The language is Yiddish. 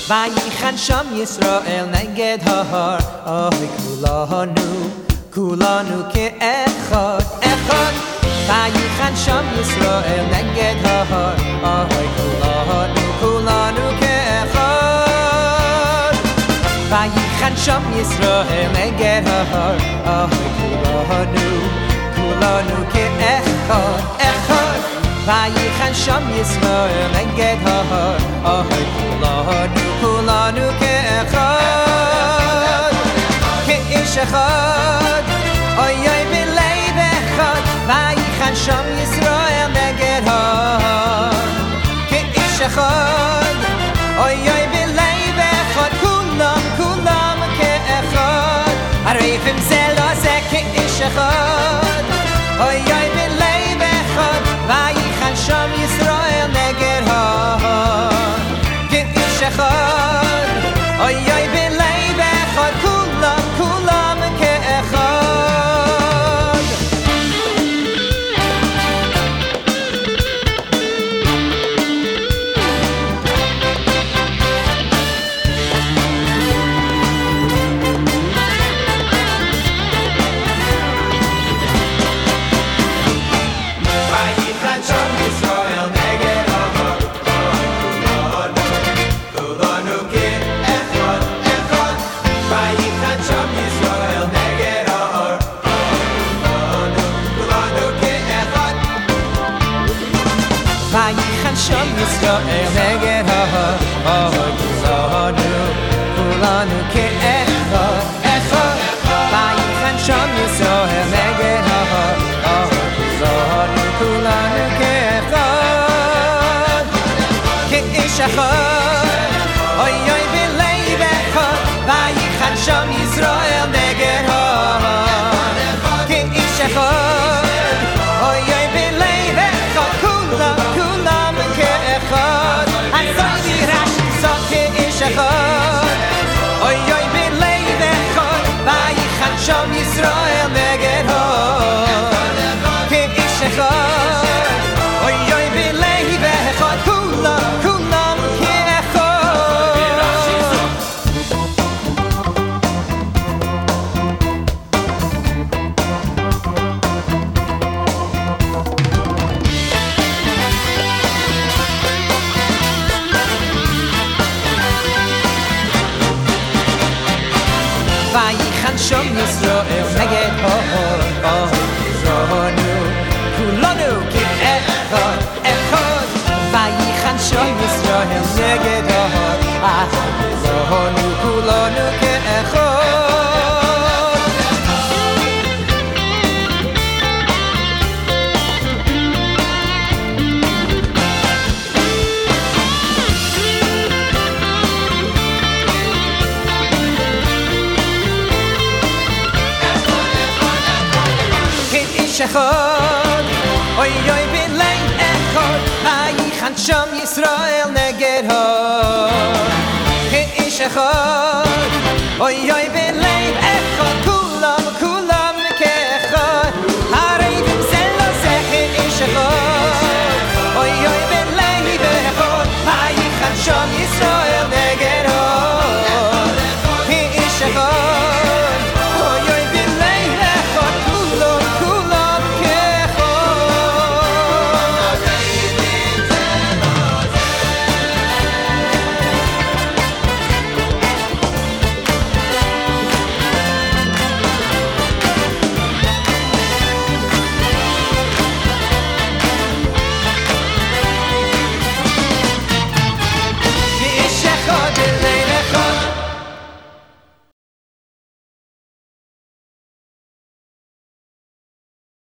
וייחן שם ישראל נגד ההר אוי כולנו כאחד אחד וייחן שם ישראל נגד ההר אוי כולנו כאחד וייחן שם ישראל נגד ההר אוי כולנו כאחד אחד וייחן שם ישראל נגד ההר אוי כולנו כאחד כאיש אחד אוי אוי בלב אחד וייחן שם ישראל נגד ההר כאיש אחד אוי אוי בלב אחד כולם כאחד הרפם זה לא זה כאיש אחד אוי אוי בלב אחד וייחן שם ישראל נגד ההר כאיש אחד אוי אוי בלב אחד כולם כאחד וייחן שם ישראל נגד ההר כולנו כאחד אחד וייחן שם ישראל נגד ההר כולנו כאחד וייחן שם ישראל נגד ההר כולנו כאחד אחד וייחן שם ישראל נגד ההר כולנו כאחד כאיש אחד אוי אוי בלב אחד וייחן שם ישראל נגד ההר כאיש אחד אוי אוי בלב אחד כולם כאחד אז אוי רש"י זאת כאיש אחד אוי אוי בלב אחד וייחן שם ישראל נגד ההר כאיש אחד אוי אוי בלב אחד כולם כאחד וייחן שם ישראל נגד ההר כולנו כאחד אחד וייחן שם ישראל נגד ההר כולנו כאחד כאיש אחד אוי אוי בלב אחד וייחן שם ישראל נגד ההר כאיש אחד אוי אוי בלב